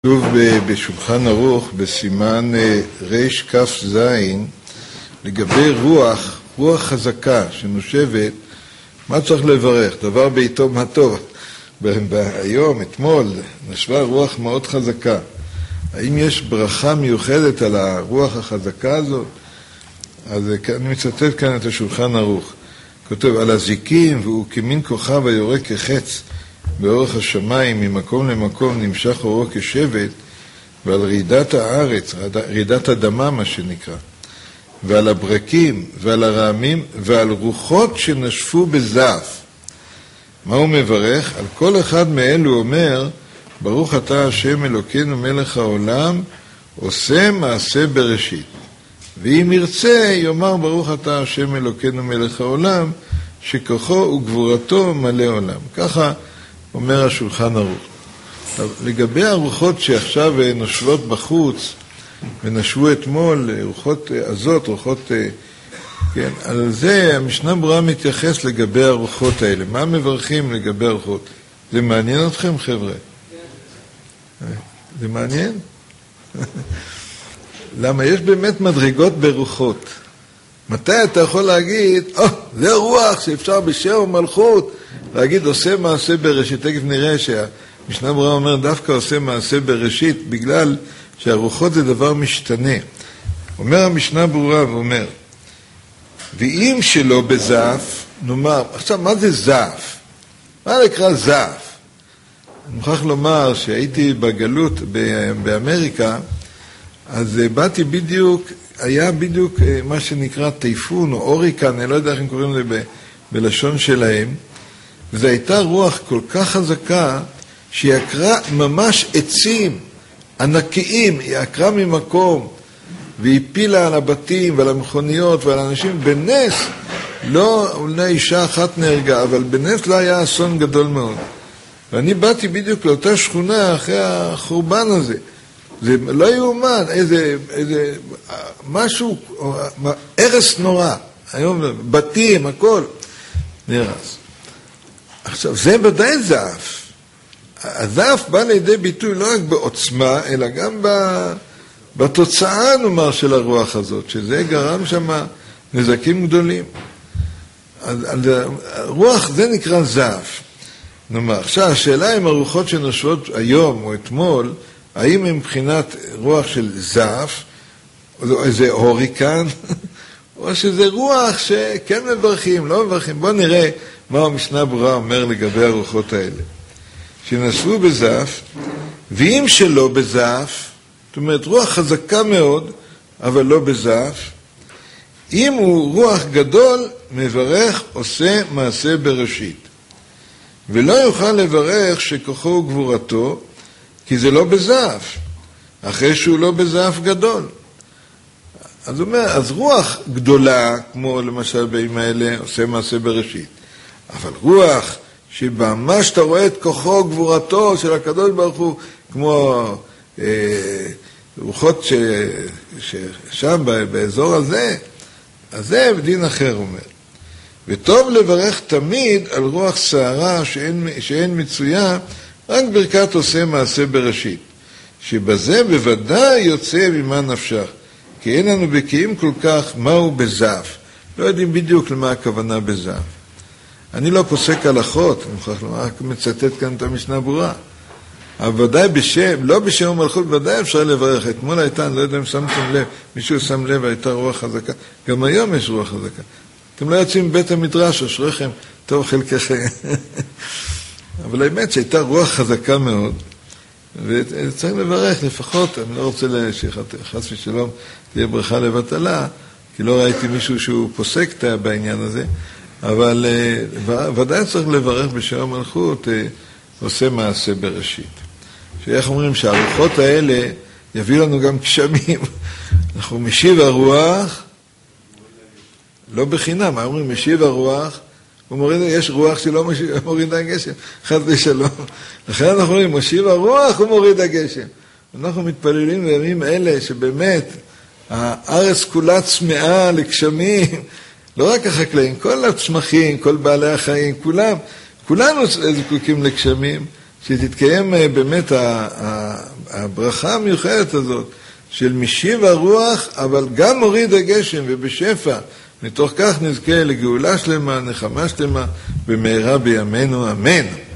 כתוב בשולחן ערוך בסימן ר' לגבי רוח חזקה שנושבת, מה צריך לברך? דבר בעיתו מה טוב. היום, אתמול, נשבה רוח מאוד חזקה. האם יש ברכה מיוחדת על הרוח החזקה הזאת? אז אני מצטט כאן את השולחן ערוך. כותב, על הזיקים והוא כמין כוכב היורה כחץ באורך השמיים, ממקום למקום נמשך אורו כשבט, ועל רעידת הארץ, רעידת אדמה מה שנקרא, ועל הברקים ועל הרעמים ועל רוחות שנשפו בזעף. מה הוא מברך? על כל אחד מאלו אומר, ברוך אתה השם אלוקינו מלך העולם, עושה מעשה בראשית. ואם ירצה, יאמר ברוך אתה השם אלוקינו מלך העולם, שכוחו וגבורתו מלא עולם. ככה אומר השולחן ערוך. לגבי הרוחות שעכשיו נושבות בחוץ, ונשבו אתמול, רוחות עזות, רוחות, כן, על זה המשנה ברורה מתייחס לגבי הרוחות האלה. מה מברכים לגבי הרוחות? זה מעניין אתכם, חבר'ה? זה מעניין? למה יש באמת מדרגות ברוחות. מתי אתה יכול להגיד, זה רוח שאפשר בשם ומלכות, להגיד עושה מעשה בראשית. תכף נראה שהמשנה ברורה אומר דווקא עושה מעשה בראשית, בגלל שהרוחות זה דבר משתנה. אומר המשנה ברורה ואומר, ואם שלא בזעף, נאמר, עכשיו מה זה זעף? מה נקרא זעף? אני מוכרח לומר שהייתי בגלות באמריקה, אז באתי בדיוק, היה בדיוק מה שנקרא טייפון או אוריקן, אני לא יודע איך הם קוראים לזה בלשון שלהם, וזו הייתה רוח כל כך חזקה, שהיא עקרה ממש עצים ענקיים, היא עקרה ממקום, והיא פילה על הבתים ועל המכוניות ועל האנשים, בנס, לא אולי אישה אחת נהרגה, אבל בנס לא היה אסון גדול מאוד. ואני באתי בדיוק לאותה שכונה אחרי החורבן הזה, זה לא יאומן, איזה משהו, הרס נורא, היום בתים, הכל נרס. עכשיו, זה ודאי זעף. הזעף בא לידי ביטוי לא רק בעוצמה, אלא גם בתוצאה, נאמר, של הרוח הזאת, שזה גרם שם נזקים גדולים. אז רוח, זה נקרא זעף. נאמר, עכשיו, השאלה אם הרוחות שנושבות היום או אתמול, האם הם מבחינת רוח של זעף, או איזה הוריקן, או שזה רוח שכן מברכים, לא מברכים. בואו נראה מה המשנה ברורה אומר לגבי הרוחות האלה. שנשבו בזעף, ואם שלא בזעף, זאת אומרת רוח חזקה מאוד, אבל לא בזעף, אם הוא רוח גדול, מברך עושה מעשה בראשית. ולא יוכל לברך שכוחו וגבורתו, כי זה לא בזעף, אחרי שהוא לא בזעף גדול. אז הוא אומר, אז רוח גדולה, כמו למשל בימים האלה, עושה מעשה בראשית. אבל רוח שממש אתה רואה את כוחו וגבורתו של הקדוש ברוך הוא, כמו רוחות ששם באזור הזה, אז זה בדין אחר אומר. וטוב לברך תמיד על רוח שערה שאין מצויה, רק ברכת עושה מעשה בראשית, שבזה בוודאי יוצא ממה נפשך, כי אין לנו בקיאים כל כך מהו בזעף. לא יודעים בדיוק למה הכוונה בזעף. אני לא פוסק הלכות, אני מוכרח לומר, רק מצטט כאן את המשנה ברורה. אבל ודאי בשם, לא בשם ומלכות, ודאי אפשר לברך. אתמול הייתה, אני לא יודע אם שמתם לב, מישהו שם לב, הייתה רוח חזקה. גם היום יש רוח חזקה. אתם לא יוצאים מבית המדרש, אשריכם, טוב חלקכם. אבל האמת שהייתה רוח חזקה מאוד, וצריך לברך לפחות, אני לא רוצה שחס ושלום תהיה ברכה לבטלה, כי לא ראיתי מישהו שהוא פוסק בעניין הזה, אבל ודאי צריך לברך בשם המלכות, עושה מעשה בראשית. שאיך אומרים שהרוחות האלה יביאו לנו גם גשמים. אנחנו משיב הרוח, לא בחינם, אומרים משיב הרוח, יש רוח שלא מוריד הגשם, חס ושלום. לכן אנחנו אומרים, משיב הרוח ומוריד הגשם. אנחנו מתפללים בימים אלה שבאמת הארץ כולה צמאה לגשמים, לא רק החקלאים, כל הצמחים, כל בעלי החיים, כולנו זקוקים לגשמים, שתתקיים באמת הברכה המיוחדת הזאת של משיב הרוח, אבל גם מוריד הגשם ובשפע, מתוך כך נזכה לגאולה שלמה, נחמה שלמה, במהרה בימינו, אמן.